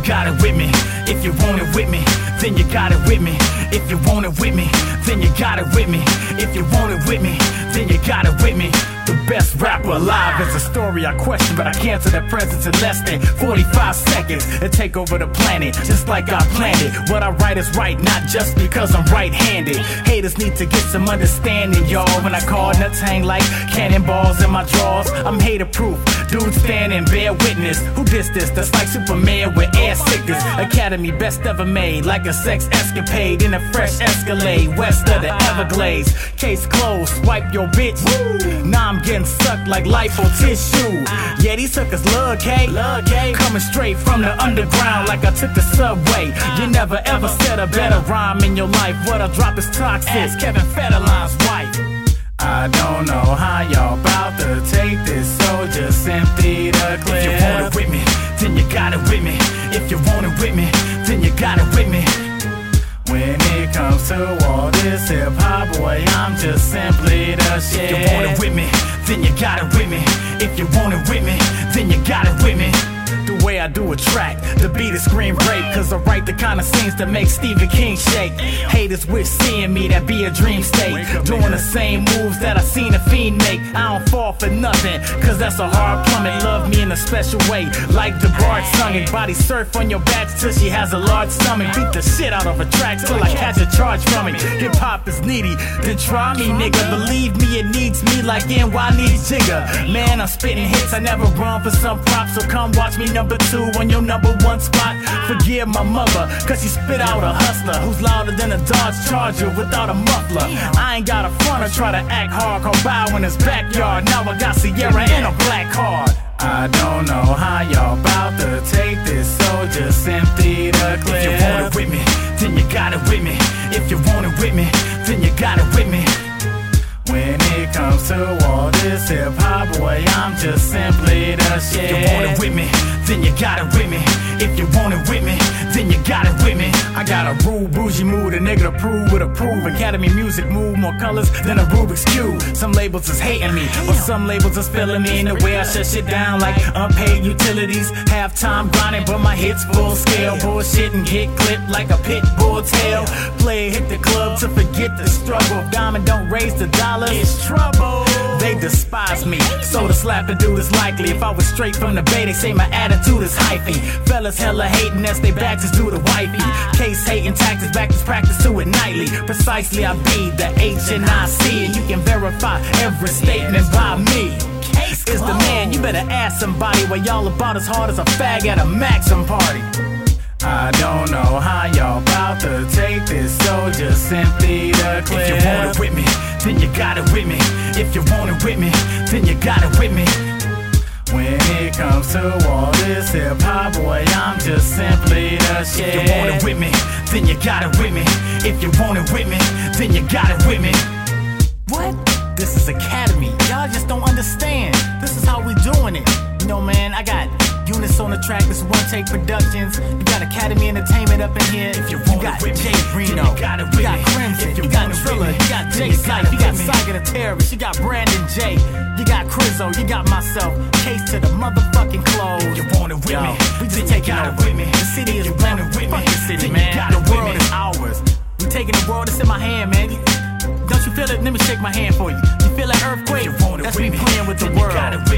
got it with me. If you want it with me, then you got it with me. If you want it with me, then you got it with me. If you want it with me, then you got it with me. The best rapper alive is a story I question, but I cancel their presence in less than 45 seconds and take over the planet, just like I planned it. What I write is right, not just because I'm right-handed. Haters need to get some understanding, y'all. When I call, nuts hang like cannonballs in my drawers. I'm hater-proof, dude standing, bear witness. Who dissed this? That's like Superman with air sickness. Academy best ever made, like a sex escapade in a fresh Escalade west of the Everglades. Case closed, swipe your bitch. Nah, I'm getting sucked like lipo tissue. Yeah, these suckers love K. Coming straight from the underground like I took the subway. You never ever said a better rhyme in your life. What I drop is toxic. Ask Kevin Federline's wife. I don't know how y'all about to take this, so just empty the clip. If you want it with me, then you got it with me. If you want it with me, then you got it with me. When it comes to all this hip-hop, boy, I'm just simply the shit. If you want it with me, then you got it with me. If you want it with me, then you got it with me. The way I do a track, the beat is scream break, cause I write the kind of scenes that make Stephen King shake. Haters wish seeing me, that be a dream state. Doing the same moves that I seen a fiend make. I don't fall for nothing, cause that's a hard plummet. Love me in a special way, like DeBarge sung it. Body surf on your back till she has a large stomach. Beat the shit out of her tracks till I catch a charge from it. Hip hop is needy, then try me, nigga. Believe me, it needs me like NY needs Jigga. Man, I'm spitting hits, I never run for some props, so come watch me number 2 on your number 1 spot. Forgive my mother, cause she spit out a hustler who's louder than a Dodge Charger without a muffler. I ain't got a front or try to act hard, call bow in his backyard. Now I got Sierra and a black card. I don't know how y'all about to take this, so just empty the clip. If you want it with me, then you got it with me. If you want it with me, then you got it with me. When it comes to all this hip-hop, boy, I'm just simply the shit. If you want it with me, then you got it with me. If you want it with me, then you got it with me. I got a rude, bougie mood, a nigga to prove with approve. Academy music move more colors than a Rubik's Cube. Some labels is hating me, or some labels is feeling me in the way I shut shit down like unpaid utilities. Half-time grinding, but my hits full scale. Bullshit and get clipped like a pit bull tail. Play hit the club to forget the struggle. If diamond don't raise the dollar, it's trouble. They despise me, so to slap a dude is likely. If I was straight from the bay, they say my attitude is hyphy. Fellas hella hating as they back just do the wifey. Case hating tactics, back to practice to it nightly. Precisely I be the H&I-C, and you can verify every statement by me. Case is the man, you better ask somebody why y'all about as hard as a fag at a Maxim party. I don't know how y'all about to take this, so just simply the clip. If you want it with me, then you got it with me. If you want it with me, then you got it with me. When it comes to all this hip-hop, boy, I'm just simply the shit. If you want it with me, then you got it with me. If you want it with me, then you got it with me. What? This is Academy. Y'all just don't understand. This is how we doing it. You know, man, I got units on the track. This is One Take Productions. You got Academy Entertainment up in here. If you got Jay Reno, you got Crimson, you got Triller, you got Jay Sight, you got Saga the Terrorist, you got Brandon J, you got Crizzo, you got myself. Case to the motherfucking close. If you want it with me, we just taking it with me. The city is running with me. Fuck the city, man. The world is ours. We taking the world. It's in my hand, man. Don't you feel it? Let me shake my hand for you. You feel that earthquake? That's me playing with the world.